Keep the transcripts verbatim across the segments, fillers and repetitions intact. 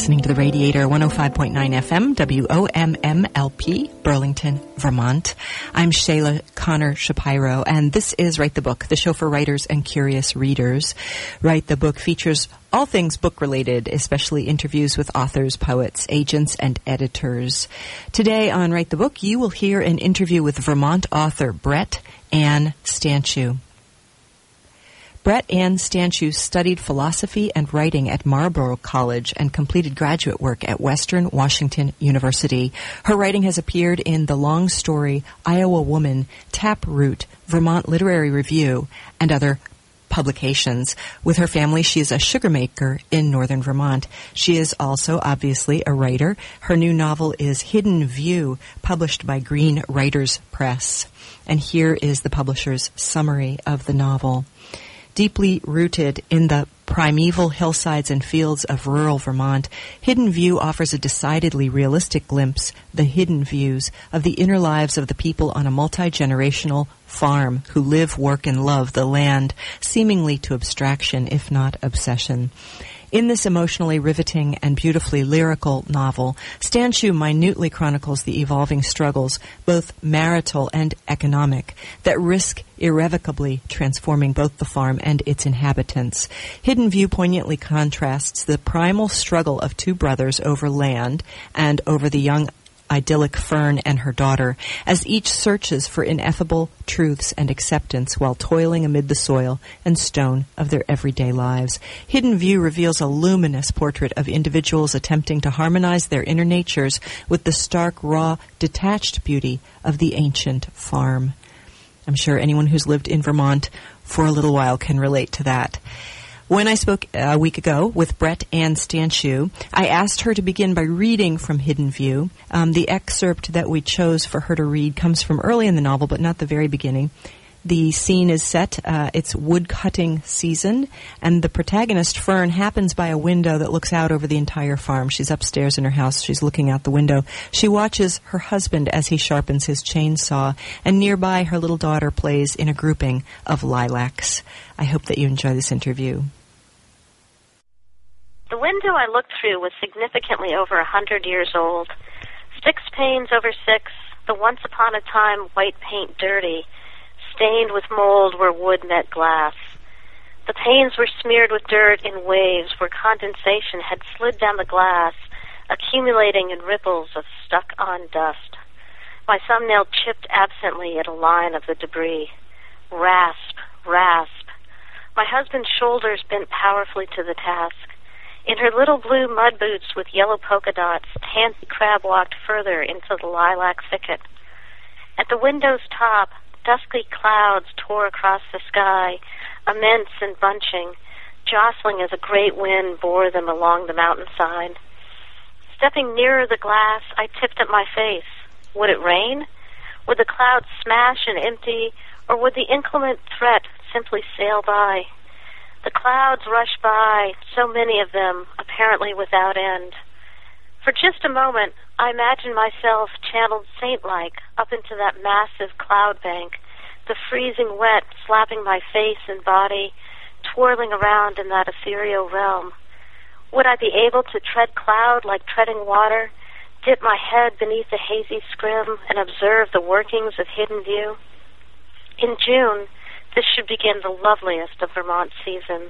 listening to The Radiator, one oh five point nine F M, W O M M L P, Burlington, Vermont. I'm Shayla Connor Shapiro, and this is Write the Book, the show for writers and curious readers. Write the Book features all things book-related, especially interviews with authors, poets, agents, and editors. Today on Write the Book, you will hear an interview with Vermont author Brett Ann Stanciu. Brett Ann Stanciu studied philosophy and writing at Marlborough College and completed graduate work at Western Washington University. Her writing has appeared in the long story Iowa Woman, Taproot, Vermont Literary Review, and other publications. With her family, she is a sugar maker in northern Vermont. She is also, obviously, a writer. Her new novel is Hidden View, published by Green Writers Press. And here is the publisher's summary of the novel. Deeply rooted in the primeval hillsides and fields of rural Vermont, Hidden View offers a decidedly realistic glimpse, the hidden views, of the inner lives of the people on a multi-generational farm who live, work, and love the land, seemingly to abstraction, if not obsession. In this emotionally riveting and beautifully lyrical novel, Stanciu minutely chronicles the evolving struggles, both marital and economic, that risk irrevocably transforming both the farm and its inhabitants. Hidden View poignantly contrasts the primal struggle of two brothers over land and over the young idyllic Fern and her daughter, as each searches for ineffable truths and acceptance while toiling amid the soil and stone of their everyday lives. Hidden View reveals a luminous portrait of individuals attempting to harmonize their inner natures with the stark, raw, detached beauty of the ancient farm. I'm sure anyone who's lived in Vermont for a little while can relate to that. When I spoke a week ago with Brett Ann Stanciu, I asked her to begin by reading from Hidden View. Um, the excerpt that we chose for her to read comes from early in the novel, but not the very beginning. The scene is set, uh, it's wood-cutting season, and the protagonist, Fern, happens by a window that looks out over the entire farm. She's upstairs in her house. She's looking out the window. She watches her husband as he sharpens his chainsaw, and nearby her little daughter plays in a grouping of lilacs. I hope that you enjoy this interview. The window I looked through was significantly over a hundred years old. Six panes over six, the once upon a time white paint dirty, stained with mold where wood met glass. The panes were smeared with dirt in waves where condensation had slid down the glass, accumulating in ripples of stuck-on dust. My thumbnail chipped absently at a line of the debris. Rasp, rasp. My husband's shoulders bent powerfully to the task. In her little blue mud boots with yellow polka dots, Tansy Crab walked further into the lilac thicket. At the window's top, dusky clouds tore across the sky, immense and bunching, jostling as a great wind bore them along the mountainside. Stepping nearer the glass, I tipped at my face. Would it rain? Would the clouds smash and empty, or would the inclement threat simply sail by? The clouds rushed by, so many of them, apparently without end. For just a moment, I imagined myself channeled saint-like up into that massive cloud bank, the freezing wet slapping my face and body, twirling around in that ethereal realm. Would I be able to tread cloud like treading water, dip my head beneath the hazy scrim, and observe the workings of Hidden View? In June, this should begin the loveliest of Vermont seasons.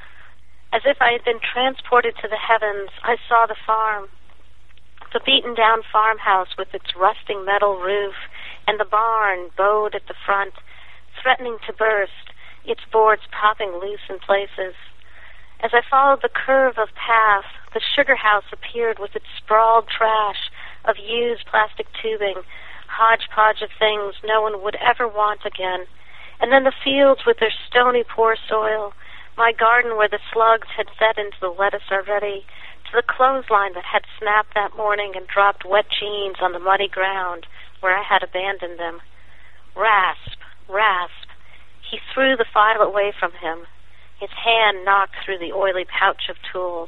As if I had been transported to the heavens, I saw the farm, the beaten-down farmhouse with its rusting metal roof, and the barn bowed at the front, threatening to burst, its boards popping loose in places. As I followed the curve of path, the sugar house appeared with its sprawled trash of used plastic tubing, hodgepodge of things no one would ever want again. And then the fields with their stony poor soil, my garden where the slugs had fed into the lettuce already, to the clothesline that had snapped that morning and dropped wet jeans on the muddy ground where I had abandoned them. Rasp, rasp. He threw the file away from him. His hand knocked through the oily pouch of tools.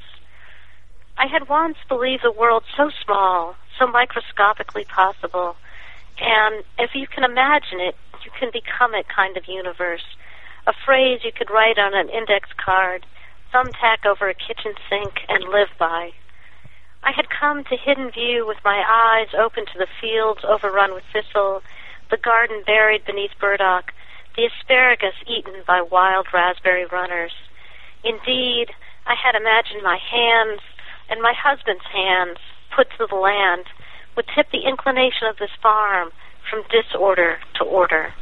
I had once believed the world so small, so microscopically possible, and if you can imagine it, you can become it kind of universe. A phrase you could write on an index card, thumbtack over a kitchen sink, and live by. I had come to Hidden View with my eyes open to the fields overrun with thistle, the garden buried beneath burdock, the asparagus eaten by wild raspberry runners. Indeed, I had imagined my hands and my husband's hands put to the land would tip the inclination of this farm from disorder to order.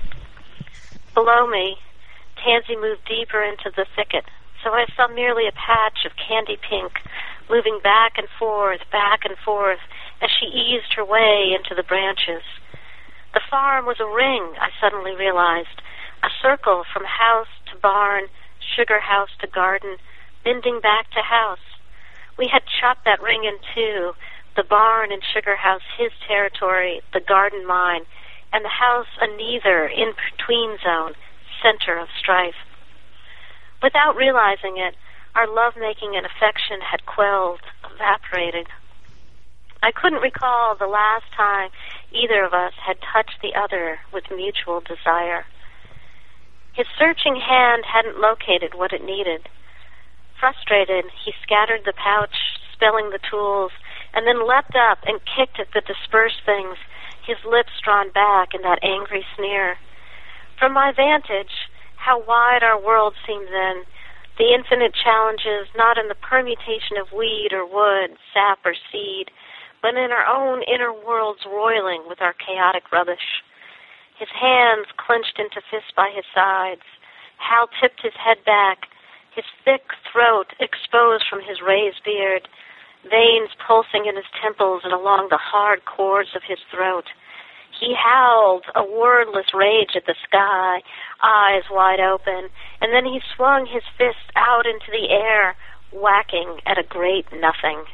Below me, Tansy moved deeper into the thicket, so I saw merely a patch of candy pink moving back and forth, back and forth, as she eased her way into the branches. The farm was a ring, I suddenly realized, a circle from house to barn, sugar house to garden, bending back to house. We had chopped that ring in two, the barn and sugar house his territory, the garden mine, and the house a neither, in-between zone, center of strife. Without realizing it, our lovemaking and affection had quelled, evaporated. I couldn't recall the last time either of us had touched the other with mutual desire. His searching hand hadn't located what it needed. Frustrated, he scattered the pouch, spilling the tools, and then leapt up and kicked at the dispersed things, his lips drawn back in that angry sneer. From my vantage, how wide our world seemed then, the infinite challenges not in the permutation of weed or wood, sap or seed, but in our own inner worlds roiling with our chaotic rubbish. His hands clenched into fists by his sides. Hal tipped his head back, his thick throat exposed from his raised beard, veins pulsing in his temples and along the hard cords of his throat. He howled a wordless rage at the sky, eyes wide open, and then he swung his fist out into the air, whacking at a great nothing.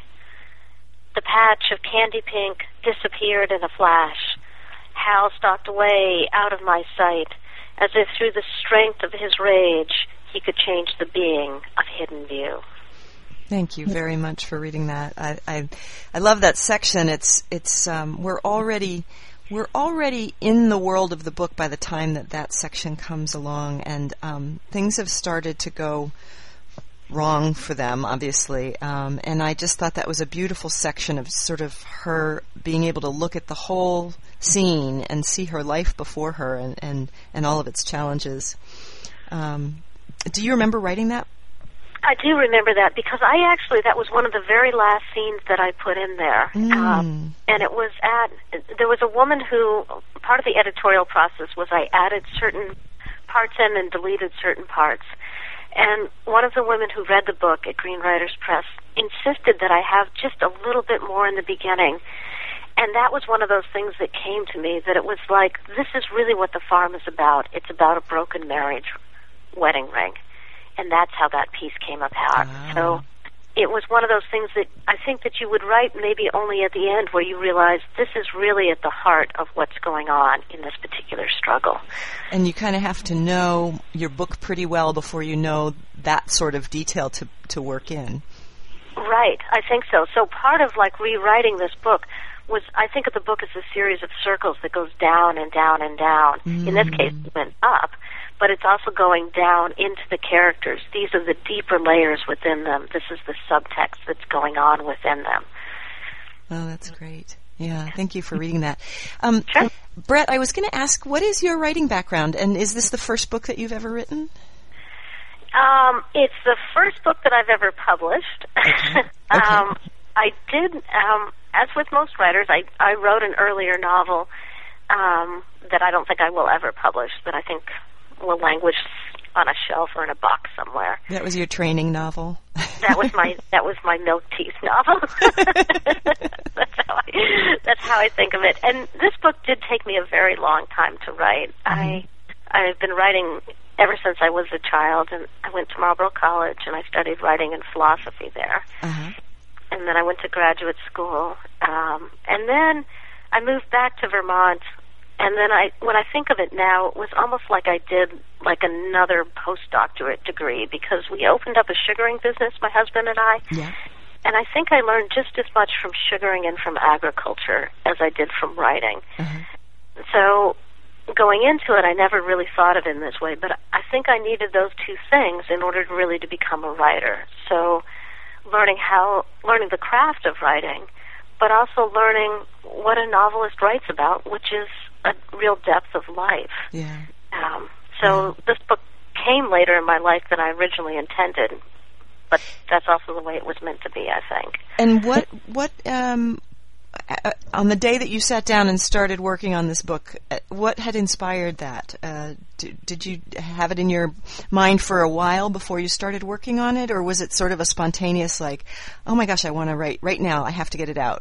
The patch of candy pink disappeared in a flash. Hal stalked away out of my sight, as if through the strength of his rage he could change the being of Hidden View. Thank you very much for reading that. I I, I love that section. It's it's um, we're already we're already in the world of the book by the time that that section comes along, and um, things have started to go wrong for them, obviously. Um, and I just thought that was a beautiful section of sort of her being able to look at the whole scene and see her life before her and and, and all of its challenges. Um, do you remember writing that? I do remember that because I actually, that was one of the very last scenes that I put in there. Mm. Um, and it was at, there was a woman who, part of the editorial process was I added certain parts in and deleted certain parts. And one of the women who read the book at Green Writers Press insisted that I have just a little bit more in the beginning. And that was one of those things that came to me, that it was like, this is really what the farm is about. It's about a broken marriage wedding ring. And that's how that piece came about. Ah. So it was one of those things that I think that you would write maybe only at the end, where you realize this is really at the heart of what's going on in this particular struggle. And you kind of have to know your book pretty well before you know that sort of detail to, to work in. Right, I think so. So part of like rewriting this book was, I think of the book as a series of circles that goes down and down and down. Mm. In this case, it went up. But it's also going down into the characters. These are the deeper layers within them. This is the subtext that's going on within them. Oh, that's great. Yeah, thank you for reading that. Um, Sure. Brett, I was going to ask, what is your writing background, and is this the first book that you've ever written? Um, it's the first book that I've ever published. Okay. Okay. um, I did, um, as with most writers, I, I wrote an earlier novel um, that I don't think I will ever publish, that I think will languish on a shelf or in a box somewhere. That was your training novel? That was my that was my milk teeth novel. that's how I that's how I think of it. And this book did take me a very long time to write. Mm-hmm. I I've been writing ever since I was a child, and I went to Marlborough College and I studied writing and philosophy there. Uh-huh. And then I went to graduate school, um, and then I moved back to Vermont. And then I, when I think of it now, it was almost like I did like another postdoctorate degree, because we opened up a sugaring business, my husband and I. Yeah. And I think I learned just as much from sugaring and from agriculture as I did from writing. Uh-huh. So going into it, I never really thought of it in this way, but I think I needed those two things in order to really to become a writer. So learning how, learning the craft of writing, but also learning what a novelist writes about, which is a real depth of life. Yeah. Um, so yeah. This book came later in my life than I originally intended, but that's also the way it was meant to be, I think. And what, what, um, uh, on the day that you sat down and started working on this book, uh, what had inspired that? Uh, did, did you have it in your mind for a while before you started working on it, or was it sort of a spontaneous, like, oh my gosh, I want to write right now, I have to get it out?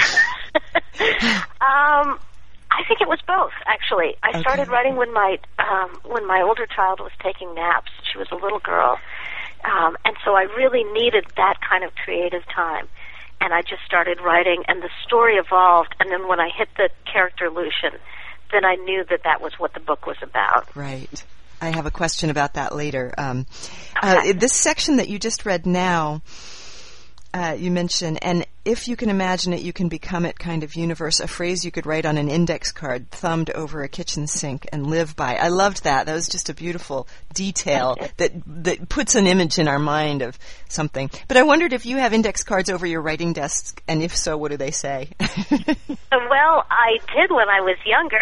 um, I think it was both, actually. I okay. started writing when my um, when my older child was taking naps. She was a little girl. Um, and so I really needed that kind of creative time. And I just started writing, and the story evolved. And then when I hit the character Lucian, then I knew that that was what the book was about. Right. I have a question about that later. Um, okay. uh, this section that you just read now, uh, you mentioned, and if you can imagine it, you can become it kind of universe, a phrase you could write on an index card, thumbed over a kitchen sink and live by. I loved that. That was just a beautiful detail that that puts an image in our mind of something. But I wondered if you have index cards over your writing desk, and if so, what do they say? Well, I did when I was younger.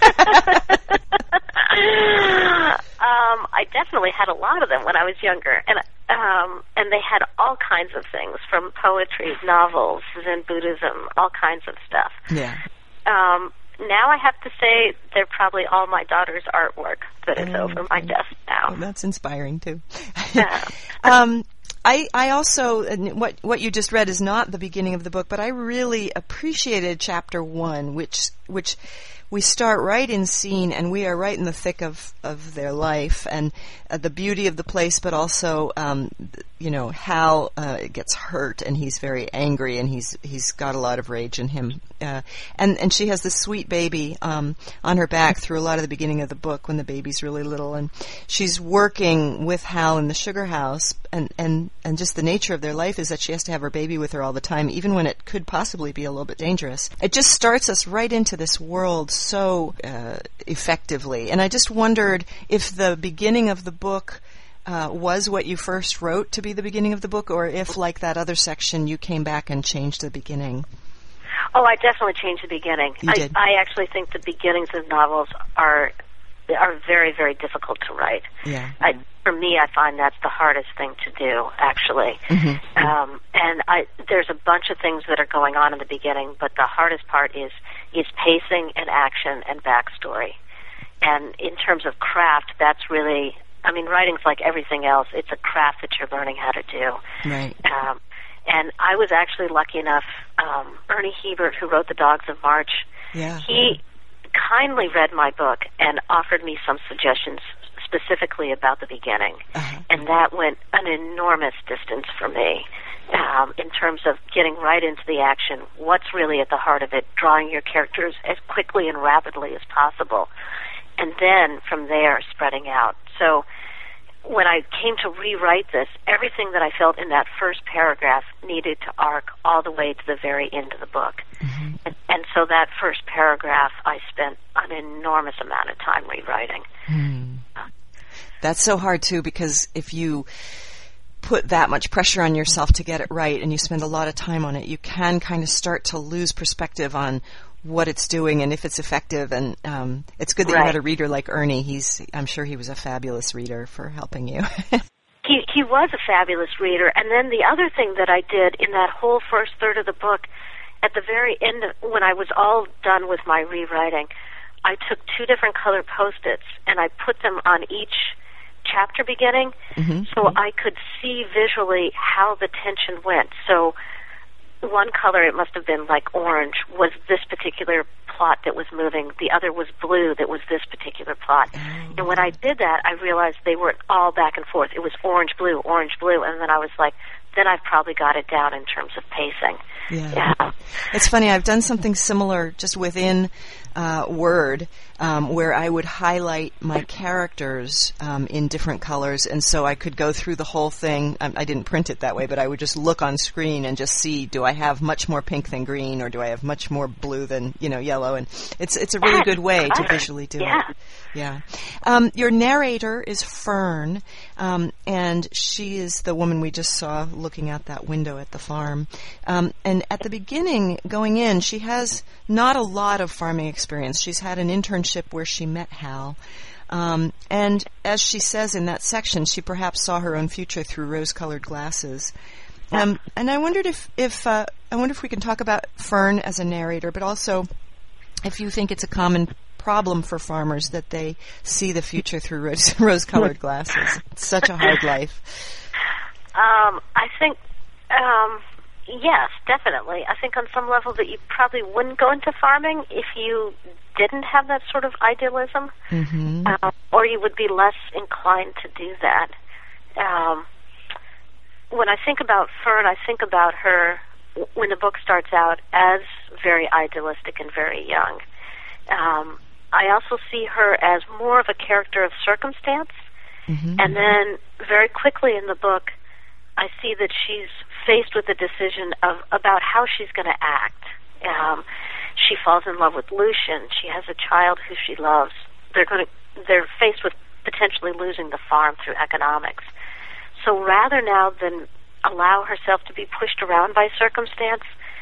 um, I definitely had a lot of them when I was younger, and um, and they had all kinds of things, from poetry, novels, Zen Buddhism, all kinds of stuff. Yeah. Um, now I have to say they're probably all my daughter's artwork that is oh, over my desk now. Oh, that's inspiring too. Yeah. um, I, I also, what what you just read is not the beginning of the book, but I really appreciated chapter one, which which we start right in scene, and we are right in the thick of, of their life, and uh, the beauty of the place, but also, um, you know, Hal uh, gets hurt, and he's very angry, and he's he's got a lot of rage in him. Uh, and, and she has this sweet baby um, on her back through a lot of the beginning of the book when the baby's really little, and she's working with Hal in the sugar house, and, and, and just the nature of their life is that she has to have her baby with her all the time, even when it could possibly be a little bit dangerous. It just starts us right into this world so uh, effectively. And I just wondered if the beginning of the book uh, was what you first wrote to be the beginning of the book, or if, like that other section, you came back and changed the beginning. Oh, I definitely changed the beginning. You I, did. I actually think the beginnings of novels are are very, very difficult to write. Yeah. I, for me, I find that's the hardest thing to do, actually. Mm-hmm. Um, and I, there's a bunch of things that are going on in the beginning, but the hardest part is is pacing and action and backstory. And in terms of craft, that's really, I mean, writing's like everything else. It's a craft that you're learning how to do. Right. Um, and I was actually lucky enough, um, Ernie Hebert, who wrote The Dogs of March, yeah. he kindly read my book and offered me some suggestions specifically about the beginning. Uh-huh. And that went an enormous distance for me um, in terms of getting right into the action, what's really at the heart of it, drawing your characters as quickly and rapidly as possible, and then from there spreading out. So when I came to rewrite this, everything that I felt in that first paragraph needed to arc all the way to the very end of the book. Mm-hmm. And, and so that first paragraph, I spent an enormous amount of time rewriting. Hmm. That's so hard, too, because if you put that much pressure on yourself to get it right and you spend a lot of time on it, you can kind of start to lose perspective on what it's doing and if it's effective. And um, it's good that right. you had a reader like Ernie. He's, I'm sure he was a fabulous reader for helping you. he, he was a fabulous reader. And then the other thing that I did in that whole first third of the book, at the very end, of, when I was all done with my rewriting, I took two different color Post-its and I put them on each chapter beginning, mm-hmm. so I could see visually how the tension went. So one color, it must have been like orange, was this particular plot that was moving. The other was blue, that was this particular plot. Oh. And when I did that, I realized they were all back and forth. It was orange, blue, orange, blue, and then I was like, then I've probably got it down in terms of pacing. Yeah. yeah. It's funny, I've done something similar just within uh, Word um, where I would highlight my characters um, in different colors, and so I could go through the whole thing. I, I didn't print it that way, but I would just look on screen and just see, do I have much more pink than green, or do I have much more blue than, you know, yellow? And it's it's a really good way to visually do yeah. it. Yeah. Um, your narrator is Fern, um, and she is the woman we just saw looking out that window at the farm. Um, and at the beginning, going in, she has not a lot of farming experience. She's had an internship where she met Hal. Um, and as she says in that section, she perhaps saw her own future through rose-colored glasses. Um, and I wondered if, if uh, I wonder if we can talk about Fern as a narrator, but also if you think it's a common problem for farmers that they see the future through rose, rose-colored glasses. It's such a hard life. Um, I think, um, yes, definitely. I think on some level that you probably wouldn't go into farming if you didn't have that sort of idealism, mm-hmm. um, or you would be less inclined to do that. Um, when I think about Fern, I think about her when the book starts out as very idealistic and very young. Um, I also see her as more of a character of circumstance, mm-hmm. and then very quickly in the book, I see that she's faced with a decision of about how she's going to act. Um, she falls in love with Lucian. She has a child who she loves. They're going to. They're faced with potentially losing the farm through economics. So rather now than allow herself to be pushed around by circumstance,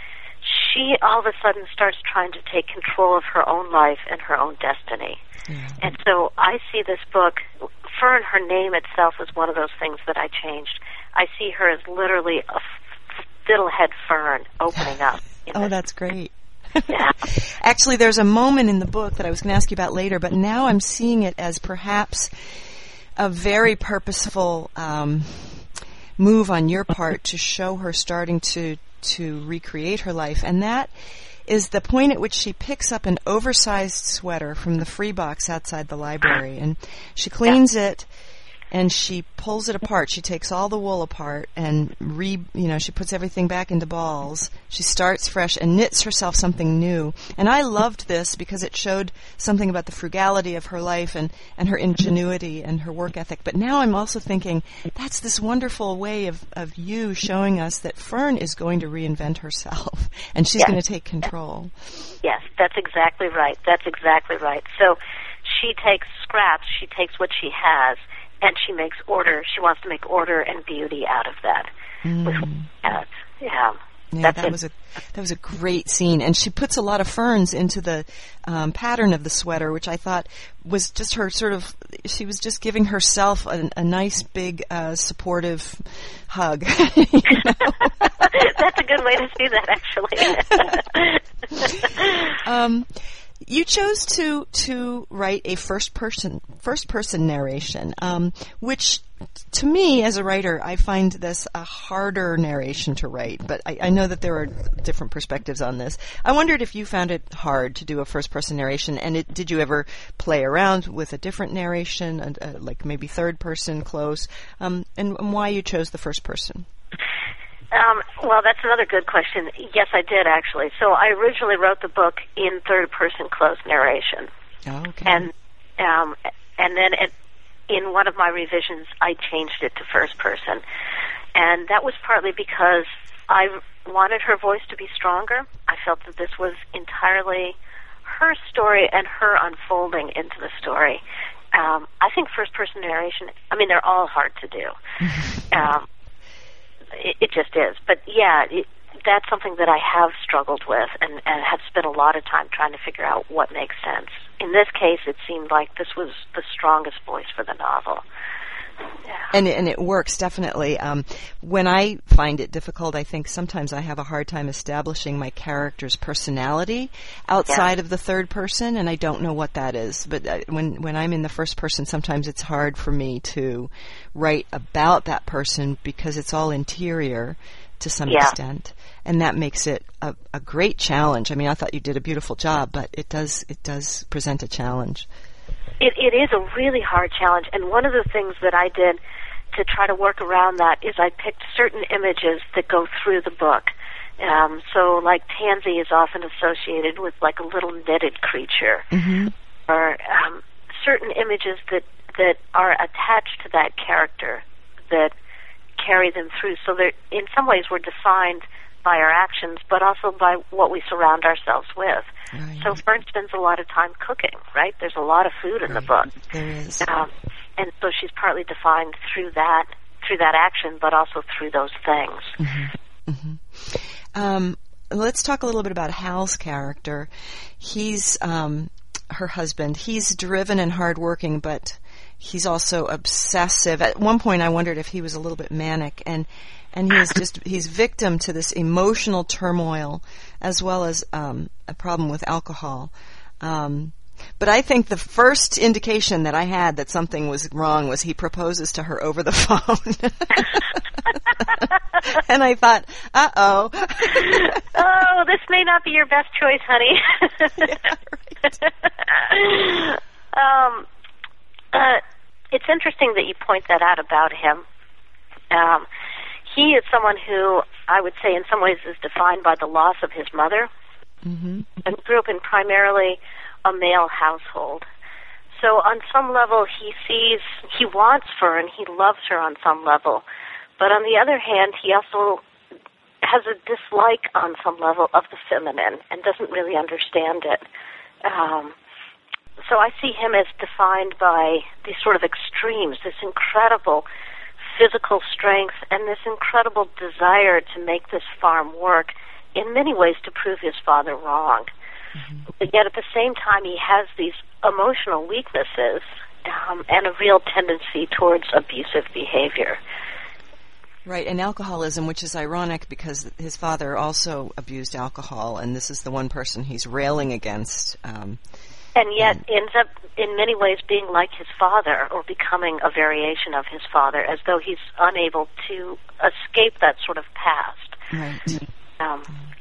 she all of a sudden starts trying to take control of her own life and her own destiny. Yeah. And so I see this book, Fern, her name itself was one of those things that I changed. I see her as literally a fiddlehead Fern opening up. Oh, that's great. Yeah. Actually, there's a moment in the book that I was going to ask you about later, but now I'm seeing it as perhaps a very purposeful um, move on your part to show her starting to to recreate her life, and that is the point at which she picks up an oversized sweater from the free box outside the library, and she cleans yeah. it, and she pulls it apart. She takes all the wool apart and re, you know, she puts everything back into balls. She starts fresh and knits herself something new. And I loved this because it showed something about the frugality of her life and, and her ingenuity and her work ethic. But now I'm also thinking that's this wonderful way of, of you showing us that Fern is going to reinvent herself and she's yes. going to take control. Yes, that's exactly right. That's exactly right. So she takes scraps, she takes what she has, and she makes order. She wants to make order and beauty out of that. Mm. With that. Yeah. Yeah, That's that it. was a that was a great scene, and she puts a lot of ferns into the um, pattern of the sweater, which I thought was just her sort of. She was just giving herself a, a nice, big, uh, supportive hug. You know? That's a good way to see that, actually. um, you chose to to write a first person first person narration, um, which to me as a writer, I find this a harder narration to write. But I, I know that there are different perspectives on this. I wondered if you found it hard to do a first person narration, and it, did you ever play around with a different narration, and, uh, like maybe third person, close, um, and, and why you chose the first person? Um, well, that's another good question. Yes, I did, actually. So I originally wrote the book in third-person close narration. Oh, okay. And um, and then it, in one of my revisions, I changed it to first person. And that was partly because I wanted her voice to be stronger. I felt that this was entirely her story and her unfolding into the story. Um, I think first-person narration, I mean, they're all hard to do. um It, it just is. But, yeah, it, that's something that I have struggled with and, and have spent a lot of time trying to figure out what makes sense. In this case, it seemed like this was the strongest voice for the novel. Yeah. And, and it works, definitely. Um, when I find it difficult, I think sometimes I have a hard time establishing my character's personality outside yeah. of the third person, and I don't know what that is. But uh, when, when I'm in the first person, sometimes it's hard for me to write about that person because it's all interior to some yeah. extent, and that makes it a, a great challenge. I mean, I thought you did a beautiful job, but it does it does present a challenge. It, it is a really hard challenge, and one of the things that I did to try to work around that is I picked certain images that go through the book Um, so, like, Tansy is often associated with, like, a little knitted creature. Mm-hmm. Or um, certain images that, that are attached to that character that carry them through. So, they're, in some ways, we're defined by our actions, but also by what we surround ourselves with. Right. So Fern spends a lot of time cooking, right? There's a lot of food in right. the book. There is. Um, and so she's partly defined through that, through that action, but also through those things. Mm-hmm. Mm-hmm. Um, let's talk a little bit about Hal's character. He's um, her husband. He's driven and hardworking, but he's also obsessive. At one point, I wondered if he was a little bit manic, and and he is just he's victim to this emotional turmoil, as well as um, a problem with alcohol. Um, but I think the first indication that I had that something was wrong was he proposes to her over the phone. And I thought, uh-oh. Oh, this may not be your best choice, honey. Yeah, right. um, uh, it's interesting that you point that out about him. Um, he is someone who, I would say, in some ways is defined by the loss of his mother, mm-hmm. and grew up in primarily a male household. So on some level, he sees, he wants Fern, he loves her on some level. But on the other hand, he also has a dislike on some level of the feminine and doesn't really understand it. Um, so I see him as defined by these sort of extremes, this incredible physical strength and this incredible desire to make this farm work, in many ways to prove his father wrong. Mm-hmm. But yet at the same time, he has these emotional weaknesses um, and a real tendency towards abusive behavior. Right, and alcoholism, which is ironic because his father also abused alcohol, and this is the one person he's railing against. Um, and yet and ends up, in many ways, being like his father or becoming a variation of his father, as though he's unable to escape that sort of past. Right. Um,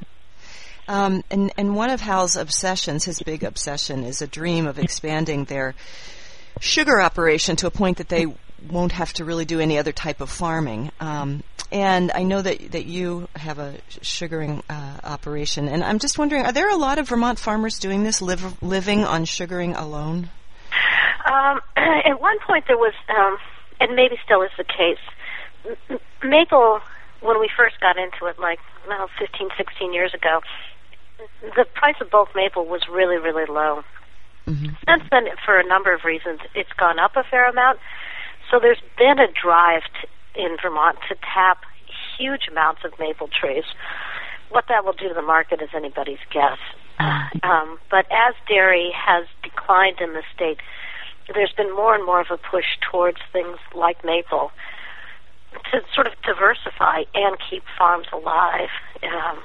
um, and, and one of Hal's obsessions, his big obsession, is a dream of expanding their sugar operation to a point that they won't have to really do any other type of farming. Um, and I know that that you have a sugaring uh, operation, and I'm just wondering, are there a lot of Vermont farmers doing this, live, living on sugaring alone? Um, at one point there was, um, and maybe still is the case, M- maple, when we first got into it, like, well, fifteen, sixteen years ago, the price of bulk maple was really, really low. Mm-hmm. Since then, for a number of reasons, it's gone up a fair amount. So there's been a drive to, in Vermont to tap huge amounts of maple trees. What that will do to the market is anybody's guess. Um, but as dairy has declined in the state, there's been more and more of a push towards things like maple to sort of diversify and keep farms alive. Um,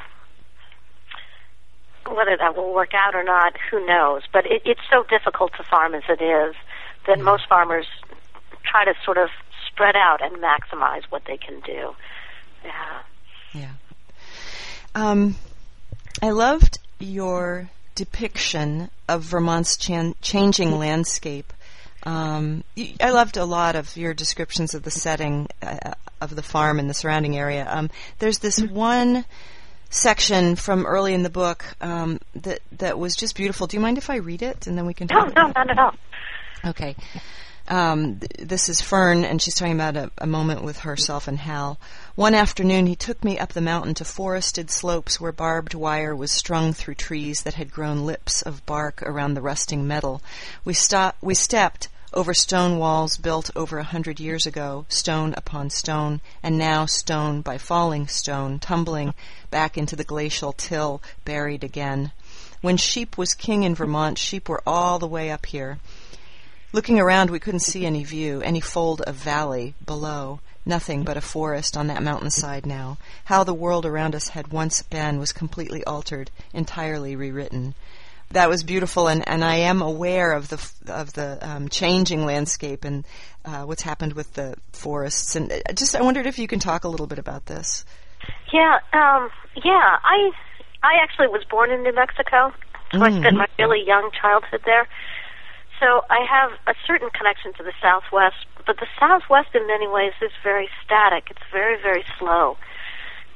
whether that will work out or not, who knows? But it, it's so difficult to farm as it is that mm. most farmers try to sort of spread out and maximize what they can do. Yeah. Yeah. Um, I loved your depiction of Vermont's chan- changing landscape. Um, y- I loved a lot of your descriptions of the setting uh, of the farm and the surrounding area. Um, there's this one section from early in the book um, that that was just beautiful. Do you mind if I read it, and then we can talk No, about no, not at all. Okay. Um, th- this is Fern, and she's talking about a, a moment with herself and Hal. One afternoon, he took me up the mountain to forested slopes where barbed wire was strung through trees that had grown lips of bark around the rusting metal. We, sto- we stepped over stone walls built over a hundred years ago, stone upon stone, and now stone by falling stone, tumbling back into the glacial till, buried again. When sheep was king in Vermont, sheep were all the way up here. Looking around, we couldn't see any view, any fold of valley below. Nothing but a forest on that mountainside now. How the world around us had once been was completely altered, entirely rewritten. That was beautiful, and, and I am aware of the of the um, changing landscape and uh, what's happened with the forests. And I just I wondered if you can talk a little bit about this. Yeah, um, yeah. I I actually was born in New Mexico, so mm. I spent my really young childhood there. So I have a certain connection to the Southwest, but the Southwest in many ways is very static. It's very, very slow.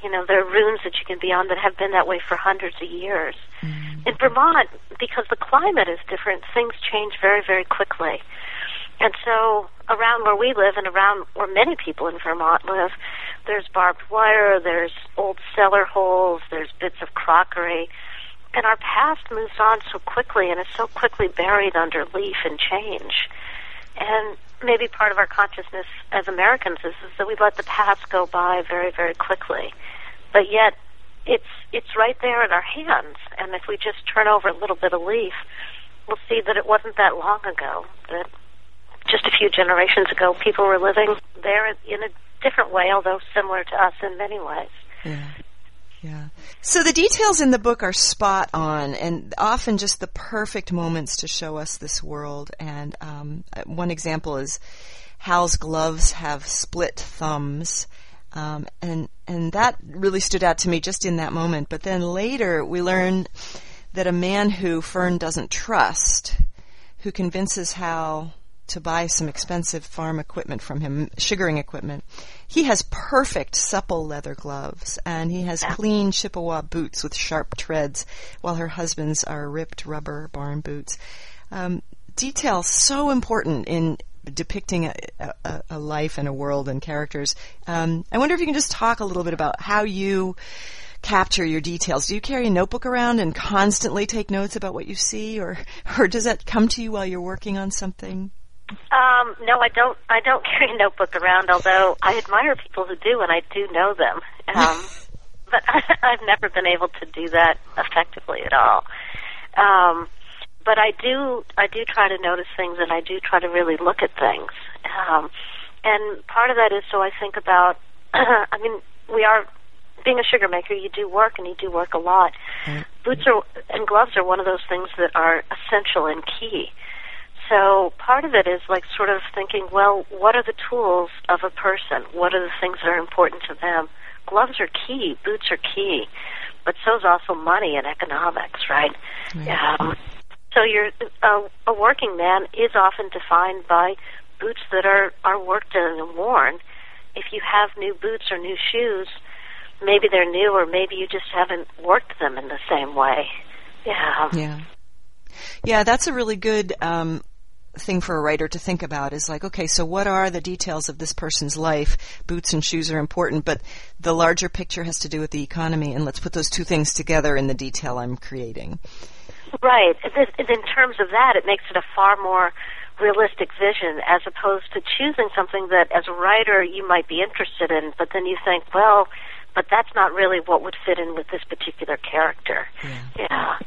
You know, there are runes that you can be on that have been that way for hundreds of years. Mm-hmm. In Vermont, because the climate is different, things change very, very quickly. And so around where we live and around where many people in Vermont live, there's barbed wire, there's old cellar holes, there's bits of crockery. And our past moves on so quickly and is so quickly buried under leaf and change. And maybe part of our consciousness as Americans is, is that we let the past go by very, very quickly. But yet, it's it's right there in our hands. And if we just turn over a little bit of leaf, we'll see that it wasn't that long ago, that just a few generations ago, people were living there in a different way, although similar to us in many ways. Yeah. Yeah. So the details in the book are spot on, and often just the perfect moments to show us this world. And um, one example is Hal's gloves have split thumbs, um, and and that really stood out to me just in that moment. But then later we learn that a man who Fern doesn't trust, who convinces Hal to buy some expensive farm equipment from him, sugaring equipment, he has perfect supple leather gloves, and he has clean Chippewa boots with sharp treads, while her husband's are ripped rubber barn boots. Um, detail so important in depicting a, a, a life and a world and characters. Um, I wonder if you can just talk a little bit about how you capture your details. Do you carry a notebook around and constantly take notes about what you see, or or does that come to you while you're working on something? Um, no, I don't. I don't carry a notebook around. Although I admire people who do, and I do know them. Um, but I, I've never been able to do that effectively at all. Um, but I do. I do try to notice things, and I do try to really look at things. Um, and part of that is so I think about. I mean, we are being a sugar maker. You do work, and you do work a lot. Mm-hmm. Boots are and gloves are one of those things that are essential and key. So part of it is like sort of thinking, well, what are the tools of a person? What are the things that are important to them? Gloves are key. Boots are key. But so is also money and economics, right? Yeah. Um, so you're, uh, a working man is often defined by boots that are, are worked and worn. If you have new boots or new shoes, maybe they're new or maybe you just haven't worked them in the same way. Yeah. Yeah. Yeah, that's a really good um, thing for a writer to think about is like, okay, so what are the details of this person's life? Boots and shoes are important, but the larger picture has to do with the economy, and let's put those two things together in the detail I'm creating. Right. In terms of that, it makes it a far more realistic vision as opposed to choosing something that as a writer you might be interested in, but then you think, well, but that's not really what would fit in with this particular character. Yeah. Yeah.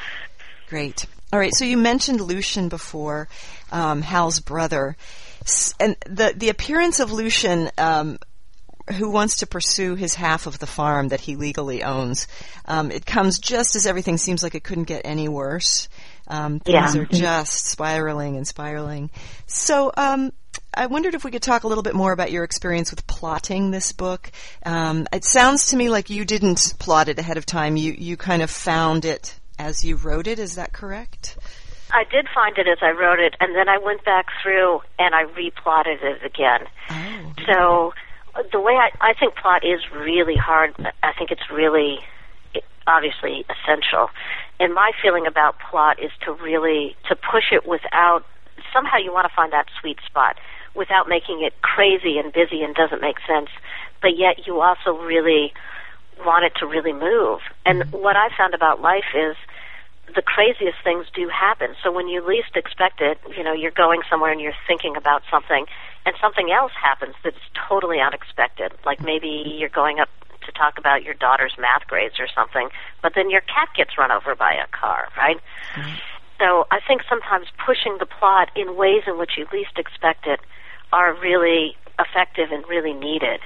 Great. All right, so you mentioned Lucian before, um, Hal's brother. And the, the appearance of Lucian, um, who wants to pursue his half of the farm that he legally owns, um, it comes just as everything seems like it couldn't get any worse. Um, things yeah. are just spiraling and spiraling. So um, I wondered if we could talk a little bit more about your experience with plotting this book. Um, it sounds to me like you didn't plot it ahead of time. You, you kind of found it as you wrote it. Is that correct? I did find it as I wrote it, and then I went back through and I replotted it again. Oh. So the way I, I think plot is really hard. I think it's really, obviously, essential. And my feeling about plot is to really, to push it without, somehow you want to find that sweet spot without making it crazy and busy and doesn't make sense, but yet you also really want it to really move. And what I found about life is the craziest things do happen. So when you least expect it, you know, you're going somewhere and you're thinking about something, and something else happens that's totally unexpected. Like maybe you're going up to talk about your daughter's math grades or something, but then your cat gets run over by a car, right? Mm-hmm. So I think sometimes pushing the plot in ways in which you least expect it are really effective and really needed.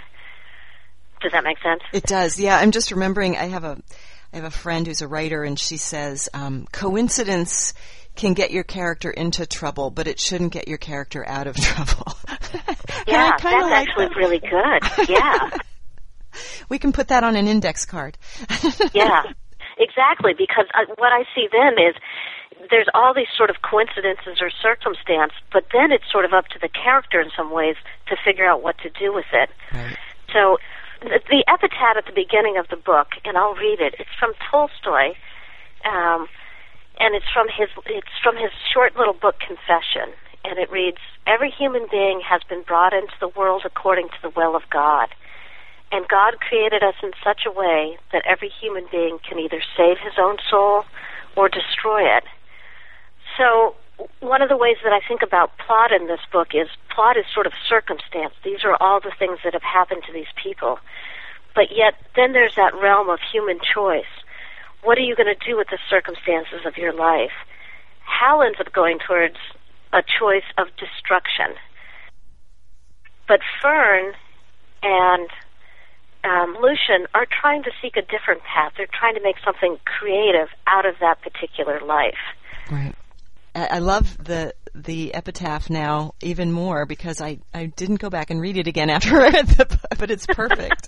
Does that make sense? It does, yeah. I'm just remembering, I have a I have a friend who's a writer, and she says, um, coincidence can get your character into trouble, but it shouldn't get your character out of trouble. Yeah, that's like actually that. really good. Yeah. We can put that on an index card. Yeah, exactly, because I, what I see then is there's all these sort of coincidences or circumstance, but then it's sort of up to the character in some ways to figure out what to do with it. Right. So the, the epitaph at the beginning of the book, and I'll read it. It's from Tolstoy, um, and it's from his it's from his short little book Confession, and it reads: "Every human being has been brought into the world according to the will of God, and God created us in such a way that every human being can either save his own soul or destroy it." So one of the ways that I think about plot in this book is plot is sort of circumstance. These are all the things that have happened to these people. But yet then there's that realm of human choice. What are you going to do with the circumstances of your life? Hal ends up going towards a choice of destruction. But Fern and um, Lucian are trying to seek a different path. They're trying to make something creative out of that particular life. Right. I love the the epitaph now even more because I, I didn't go back and read it again after I read the book, but it's perfect.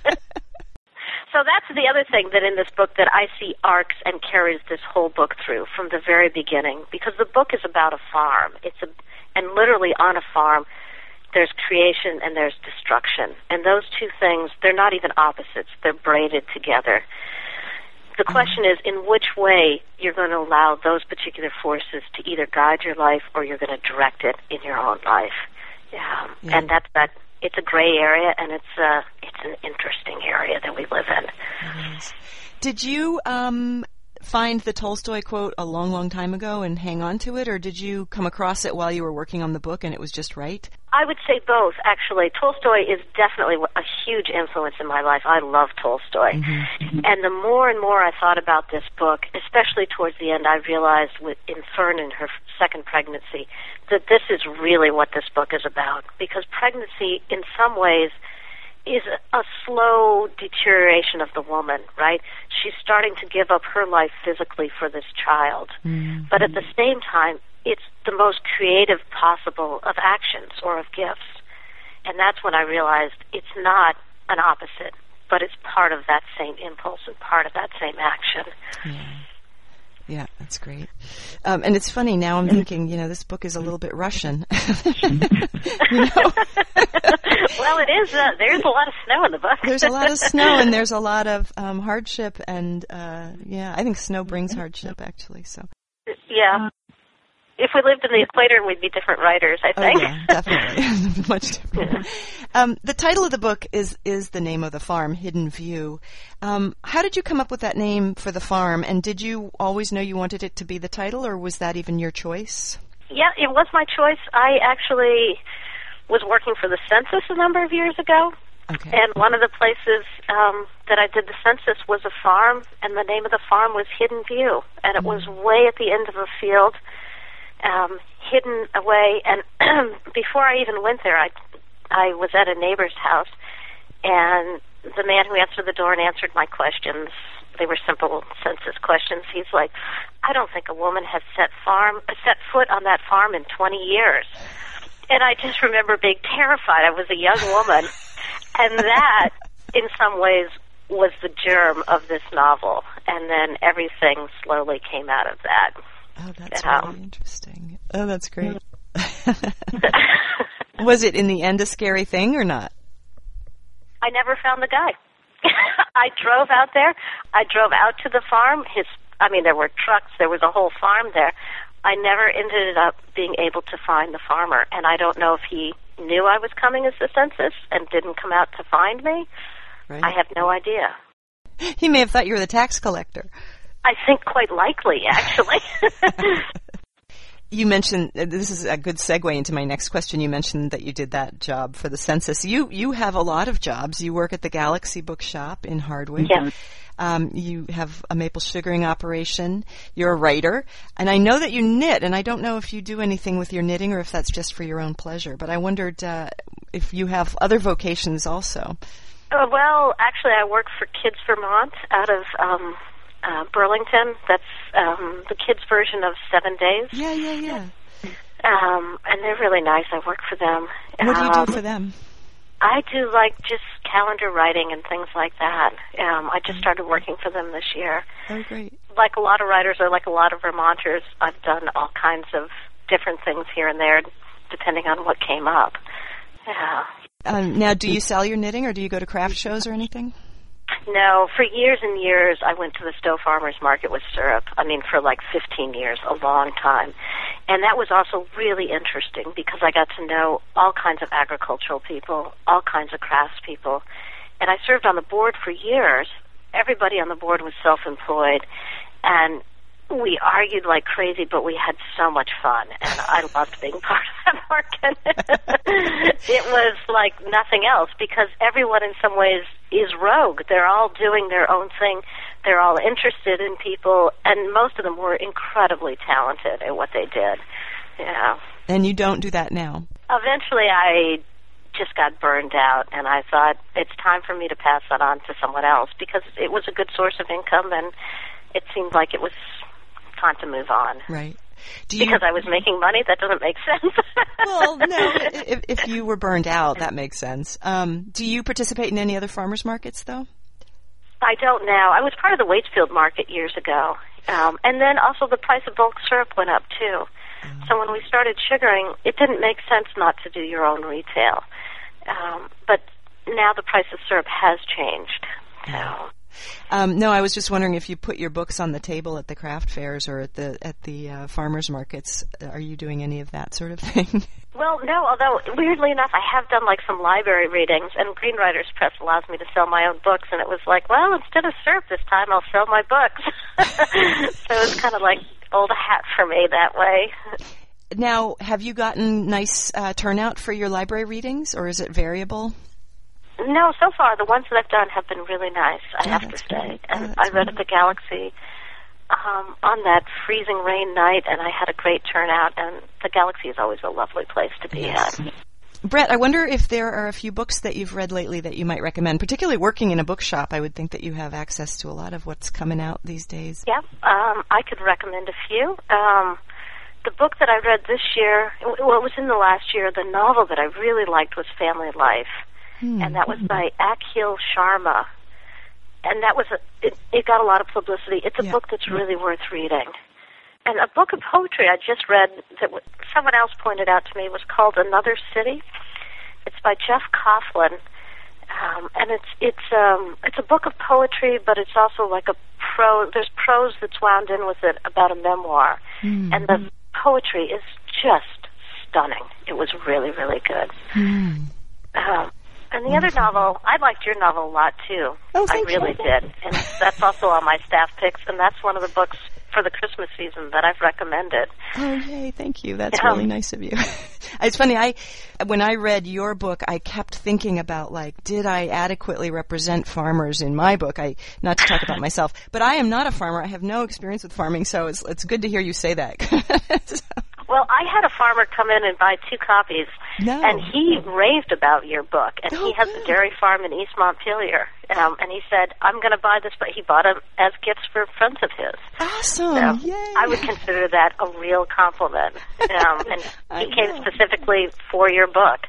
So that's the other thing that in this book that I see arcs and carries this whole book through from the very beginning, because the book is about a farm. It's a and literally on a farm there's creation and there's destruction. And those two things, they're not even opposites. They're braided together. The question is in which way you're going to allow those particular forces to either guide your life or you're going to direct it in your own life. Yeah. Yeah. And that's that. It's a gray area, and it's uh, it's an interesting area that we live in. It is. Did you um, find the Tolstoy quote a long, long time ago and hang on to it, or did you come across it while you were working on the book and it was just right? I would say both, actually. Tolstoy is definitely a huge influence in my life. I love Tolstoy. Mm-hmm. And the more and more I thought about this book, especially towards the end, I realized with in Fern in her second pregnancy that this is really what this book is about. Because pregnancy, in some ways, is a slow deterioration of the woman, right? She's starting to give up her life physically for this child. Mm-hmm. But at the same time, it's the most creative possible of actions or of gifts. And that's when I realized it's not an opposite, but it's part of that same impulse and part of that same action. Yeah, yeah, that's great. Um, and it's funny, now I'm thinking, you know, this book is a little bit Russian. You know? Well, it is. Uh, there's a lot of snow in the book. There's a lot of snow, and there's a lot of um, hardship, and uh, yeah, I think snow brings hardship, actually. So. Yeah. If we lived in the equator, we'd be different writers, I think. Oh, yeah, definitely. Much different. Yeah. Um, the title of the book is is the name of the farm, Hidden View. Um, how did you come up with that name for the farm, and did you always know you wanted it to be the title, or was that even your choice? Yeah, it was my choice. I actually was working for the census a number of years ago, okay. And one of the places um, that I did the census was a farm, and the name of the farm was Hidden View, and it was way at the end of a field, Um, hidden away, and before I even went there, I, I was at a neighbor's house, and the man who answered the door and answered my questions, they were simple census questions. He's like, "I don't think a woman has set farm set foot on that farm in twenty years." And I just remember being terrified. I was a young woman, and that, in some ways, was the germ of this novel, and then everything slowly came out of that. Oh, that's um, really interesting. Oh, that's great. Was it in the end a scary thing or not? I never found the guy. I drove out there. I drove out to the farm. His, I mean, there were trucks. There was a whole farm there. I never ended up being able to find the farmer, and I don't know if he knew I was coming as the census and didn't come out to find me. Right. I have no idea. He may have thought you were the tax collector. I think quite likely, actually. You mentioned, this is a good segue into my next question, you mentioned that you did that job for the census. You you have a lot of jobs. You work at the Galaxy Bookshop in Hardwick. Yes. Um, you have a maple sugaring operation. You're a writer. And I know that you knit, and I don't know if you do anything with your knitting or if that's just for your own pleasure. But I wondered uh, if you have other vocations also. Uh, well, actually, I work for Kids Vermont out of... Um, Uh, Burlington. That's um, the kids' version of Seven Days. Yeah, yeah, yeah. Um, and they're really nice. I work for them. What do you um, do for them? I do like just calendar writing and things like that. Um, I just started working for them this year. Oh, great. Like a lot of writers or like a lot of Vermonters, I've done all kinds of different things here and there depending on what came up. Yeah. Um, now, do you sell your knitting, or do you go to craft shows or anything? No, for years and years, I went to the Stowe Farmers Market with syrup. I mean, for like fifteen years, a long time. And that was also really interesting because I got to know all kinds of agricultural people, all kinds of crafts people. And I served on the board for years. Everybody on the board was self-employed. And we argued like crazy, but we had so much fun, and I loved being part of that market. It was like nothing else because everyone in some ways is rogue. They're all doing their own thing. They're all interested in people, and most of them were incredibly talented at what they did. Yeah. And you don't do that now? Eventually I just got burned out, and I thought it's time for me to pass that on to someone else because it was a good source of income, and it seemed like it was time to move on. Right. Do you, because I was making money, that doesn't make sense. Well, no, if, if you were burned out, that makes sense. Um, do you participate in any other farmers markets, though? I don't now. I was part of the Waitsfield market years ago. Um, and then also the price of bulk syrup went up, too. Mm-hmm. So when we started sugaring, it didn't make sense not to do your own retail. Um, but now the price of syrup has changed. So... Um, no, I was just wondering if you put your books on the table at the craft fairs or at the at the uh, farmers markets. Are you doing any of that sort of thing? Well, no, although weirdly enough, I have done like some library readings, and Green Writers Press allows me to sell my own books, and it was like, well, instead of syrup this time, I'll sell my books. So it was kind of like old hat for me that way. Now, have you gotten nice uh, turnout for your library readings, or is it variable? No, so far the ones that I've done have been really nice, I oh, have to say. Great. And oh, I read great. at the Galaxy um, on that freezing rain night, and I had a great turnout, and the Galaxy is always a lovely place to be yes. at. Brett, I wonder if there are a few books that you've read lately that you might recommend. Particularly working in a bookshop, I would think that you have access to a lot of what's coming out these days. Yeah, um, I could recommend a few. Um, the book that I read this year, well, it was in the last year, the novel that I really liked was Family Life. Hmm. And that was by Akhil Sharma. And that was a, it, it got a lot of publicity. It's a yeah. book that's really worth reading. And a book of poetry I just read that w- someone else pointed out to me was called Another City. It's by Jeff Coughlin. Um, and it's it's um, it's a book of poetry, but it's also like a prose. There's prose that's wound in with it about a memoir. Hmm. And the poetry is just stunning. It was really, really good. Hmm. Um, And the other novel, I liked your novel a lot, too. Oh, I really you. did. And that's also on my staff picks, and that's one of the books for the Christmas season that I've recommended. Oh, yay, thank you. That's yeah. really nice of you. It's funny, I when I read your book, I kept thinking about, like, did I adequately represent farmers in my book? I Not to talk about myself, but I am not a farmer. I have no experience with farming, so it's, it's good to hear you say that. So. Well, I had a farmer come in and buy two copies, no. and he raved about your book. And oh, he has good. a dairy farm in East Montpelier. Um, and he said, I'm going to buy this, but he bought them as gifts for friends of his. Awesome. So Yay. I would consider that a real compliment. Um, and he came know. specifically for your book.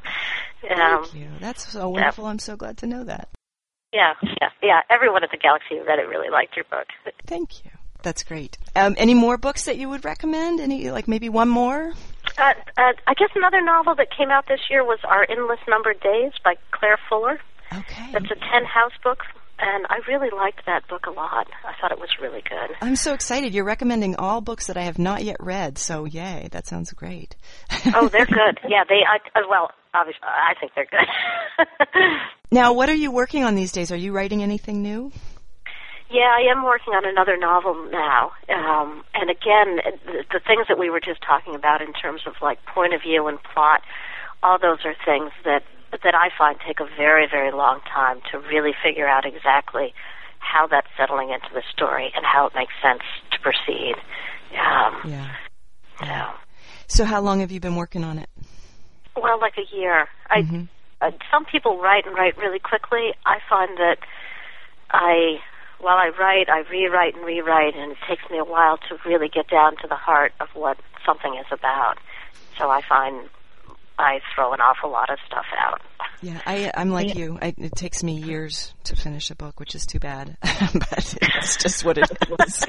Um, Thank you. That's so wonderful. Yeah. I'm so glad to know that. Yeah, yeah, yeah. Everyone at the Galaxy who read it really liked your book. Thank you. That's great. Um, any more books that you would recommend? Any, like maybe one more? Uh, uh, I guess another novel that came out this year was Our Endless Numbered Days by Claire Fuller. Okay. It's a ten-house book, and I really liked that book a lot. I thought it was really good. I'm so excited. You're recommending all books that I have not yet read, so yay, that sounds great. Oh, they're good. Yeah, they, I, uh, well, obviously, I think they're good. Now, what are you working on these days? Are you writing anything new? Yeah, I am working on another novel now. Um, and again, the, the things that we were just talking about in terms of like point of view and plot, all those are things that that I find take a very, very long time to really figure out exactly how that's settling into the story and how it makes sense to proceed. Um, yeah. yeah. So how long have you been working on it? Well, like a year. I, mm-hmm. uh, some people write and write really quickly. I find that I... While I write, I rewrite and rewrite, and it takes me a while to really get down to the heart of what something is about. So I find I throw an awful lot of stuff out. Yeah, I, I'm like you. I, it takes me years to finish a book, which is too bad. But it's just what it is.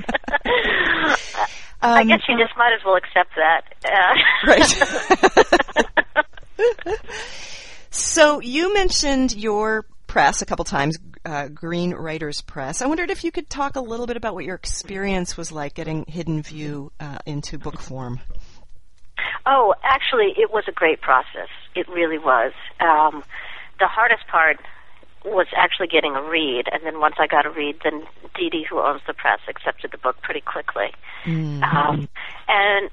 um, I guess you just might as well accept that. Uh. Right. So you mentioned your press a couple times, uh, Green Writers Press. I wondered if you could talk a little bit about what your experience was like getting Hidden View uh, into book form. Oh, actually, it was a great process. It really was. Um, the hardest part was actually getting a read, and then once I got a read, then Dee Dee, who owns the press, accepted the book pretty quickly. Mm-hmm. Um, and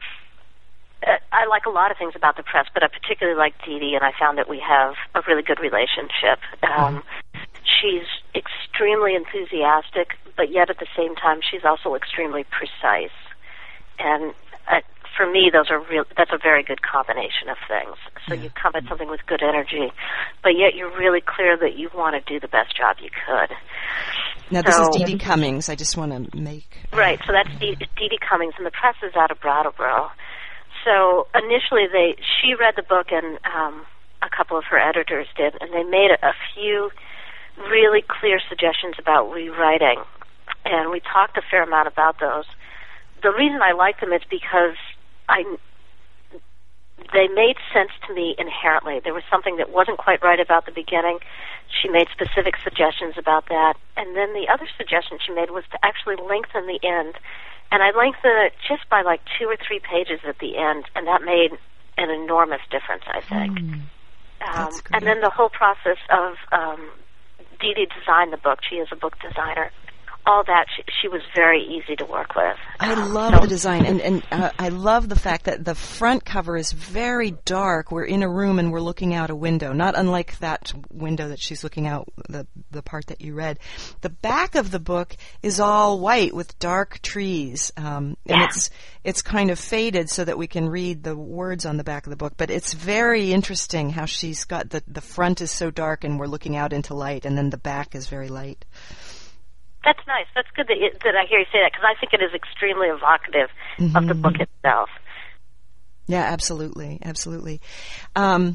uh, I like a lot of things about the press, but I particularly like Dee Dee, and I found that we have a really good relationship. Um, mm-hmm. She's extremely enthusiastic, but yet at the same time, she's also extremely precise. And uh, for me, those are real. That's a very good combination of things. So yeah. You come at something with good energy, but yet you're really clear that you want to do the best job you could. Now, this so, is Dee Dee Cummings. I just want to make... Uh, right, so that's Dee Dee Cummings, and the press is out of Brattleboro. So initially, they she read the book, and um, a couple of her editors did, and they made a, a few really clear suggestions about rewriting, and we talked a fair amount about those. The reason I like them is because I, they made sense to me inherently. There was something that wasn't quite right about the beginning. She made specific suggestions about that. And then the other suggestion she made was to actually lengthen the end. And I lengthened it just by like two or three pages at the end, and that made an enormous difference, I think. Mm, um, and then the whole process of um, Dee Dee designed the book. She is a book designer. All that, she, she was very easy to work with. I love so, the design, and, and uh, I love the fact that the front cover is very dark. We're in a room and we're looking out a window, not unlike that window that she's looking out, the the part that you read. The back of the book is all white with dark trees, um, and yeah. it's it's kind of faded so that we can read the words on the back of the book. But it's very interesting how she's got the, the front is so dark and we're looking out into light, and then the back is very light. That's nice. That's good that, it, that I hear you say that, because I think it is extremely evocative mm-hmm. of the book itself. Yeah, absolutely, absolutely. Um,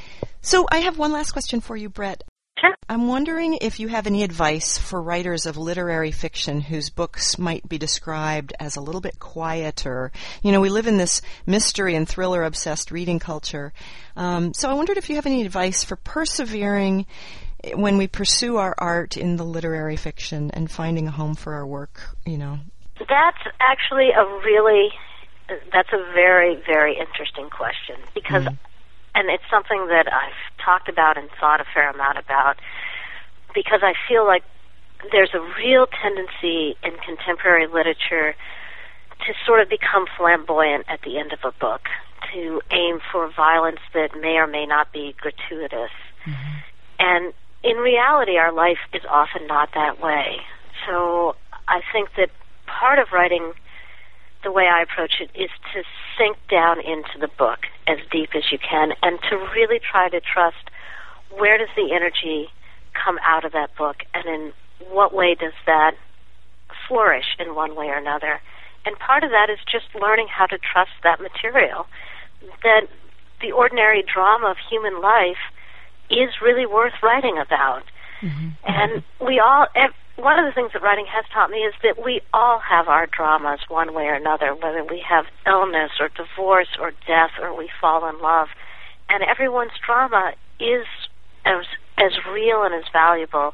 so I have one last question for you, Brett. Sure. I'm wondering if you have any advice for writers of literary fiction whose books might be described as a little bit quieter. You know, we live in this mystery and thriller-obsessed reading culture. Um, so I wondered if you have any advice for persevering when we pursue our art in the literary fiction and finding a home for our work, you know. That's actually a really, that's a very, very interesting question, because, mm. and it's something that I've talked about and thought a fair amount about, because I feel like there's a real tendency in contemporary literature to sort of become flamboyant at the end of a book, to aim for violence that may or may not be gratuitous. Mm-hmm. And in reality, our life is often not that way. So I think that part of writing, the way I approach it, is to sink down into the book as deep as you can and to really try to trust where does the energy come out of that book, and in what way does that flourish in one way or another. And part of that is just learning how to trust that material, that the ordinary drama of human life is really worth writing about. Mm-hmm. And we all, one of the things that writing has taught me is that we all have our dramas one way or another, whether we have illness or divorce or death or we fall in love. And everyone's drama is as, as real and as valuable,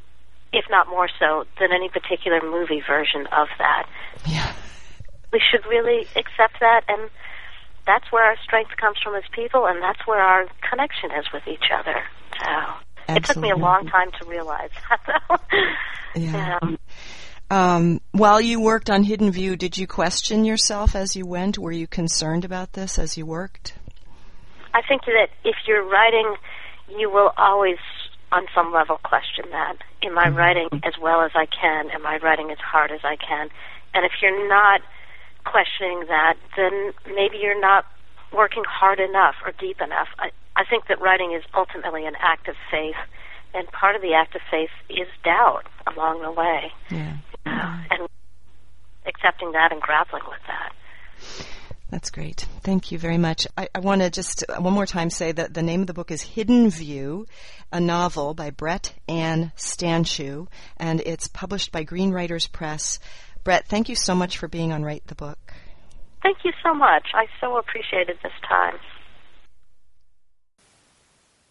if not more so, than any particular movie version of that. Yeah. We should really accept that, and that's where our strength comes from as people, and that's where our connection is with each other. So Absolutely. It took me a long time to realize that, though. Yeah. Um, um, while you worked on Hidden View, did you question yourself as you went? Were you concerned about this as you worked? I think that if you're writing, you will always, on some level, question that. Am I mm-hmm. writing as well as I can? Am I writing as hard as I can? And if you're not questioning that, then maybe you're not working hard enough or deep enough. I, I think that writing is ultimately an act of faith, and part of the act of faith is doubt along the way. Yeah. Uh, and accepting that and grappling with that. That's great. Thank you very much. I, I want to just uh, one more time say that the name of the book is Hidden View, a novel by Brett Ann Stanshew, and it's published by Green Writers Press. Brett, thank you so much for being on Write the Book. Thank you so much. I so appreciated this time.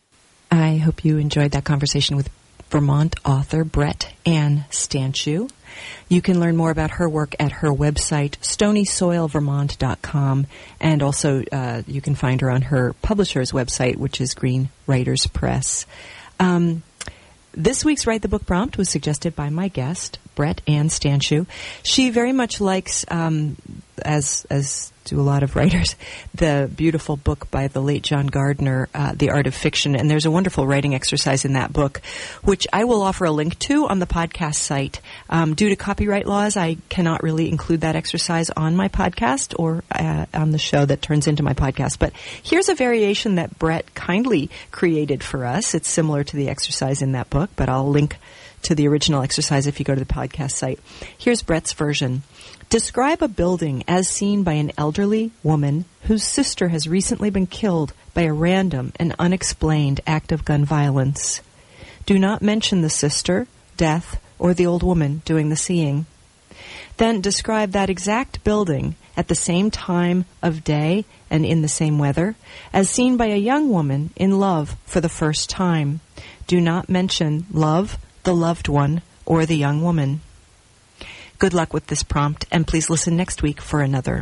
I hope you enjoyed that conversation with Vermont author Brett Ann Stanshew. You can learn more about her work at her website, stony soil vermont dot com, and also uh, you can find her on her publisher's website, which is Green Writers Press. Um, this week's Write the Book prompt was suggested by my guest, Brett Ann Stanshew. She very much likes, um, as as do a lot of writers, the beautiful book by the late John Gardner, uh, The Art of Fiction. And there's a wonderful writing exercise in that book, which I will offer a link to on the podcast site. Um, due to copyright laws, I cannot really include that exercise on my podcast or uh, on the show that turns into my podcast. But here's a variation that Brett kindly created for us. It's similar to the exercise in that book, but I'll link to the original exercise if you go to the podcast site. Here's Brett's version. Describe a building as seen by an elderly woman whose sister has recently been killed by a random and unexplained act of gun violence. Do not mention the sister, death, or the old woman doing the seeing. Then describe that exact building at the same time of day and in the same weather as seen by a young woman in love for the first time. Do not mention love, the loved one, or the young woman. Good luck with this prompt, and please listen next week for another.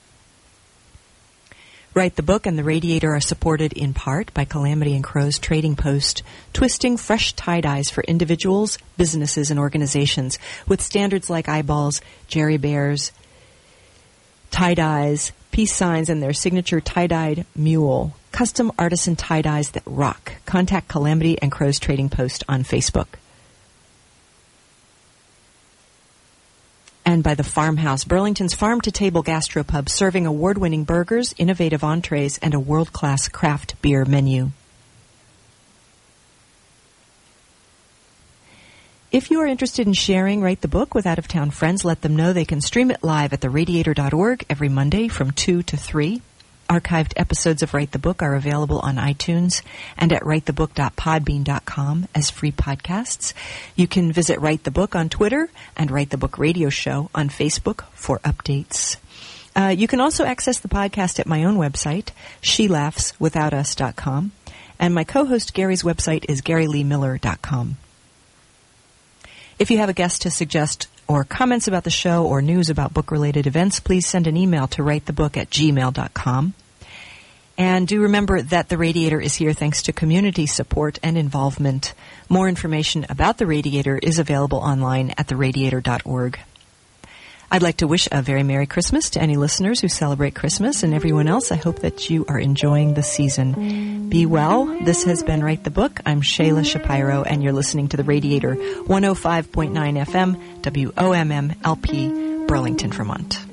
Write the Book and The Radiator are supported in part by Calamity and Crow's Trading Post, twisting fresh tie-dyes for individuals, businesses, and organizations with standards like eyeballs, Jerry Bears, tie-dyes, peace signs, and their signature tie-dyed mule. Custom artisan tie-dyes that rock. Contact Calamity and Crow's Trading Post on Facebook. And by The Farmhouse, Burlington's farm-to-table gastropub, serving award-winning burgers, innovative entrees, and a world-class craft beer menu. If you are interested in sharing Write the Book with out-of-town friends, let them know they can stream it live at the radiator dot org every Monday from two to three. Archived episodes of Write the Book are available on iTunes and at write the book dot podbean dot com as free podcasts. You can visit Write the Book on Twitter and Write the Book Radio Show on Facebook for updates. Uh, you can also access the podcast at my own website, she laughs without us dot com, and my co-host Gary's website is gary lee miller dot com. If you have a guest to suggest or comments about the show or news about book-related events, please send an email to write the book at gmail dot com. And do remember that The Radiator is here thanks to community support and involvement. More information about The Radiator is available online at the radiator dot org. I'd like to wish a very Merry Christmas to any listeners who celebrate Christmas, and everyone else, I hope that you are enjoying the season. Be well. This has been Write the Book. I'm Shayla Shapiro, and you're listening to The Radiator, one oh five point nine F M, W O M M L P, Burlington, Vermont.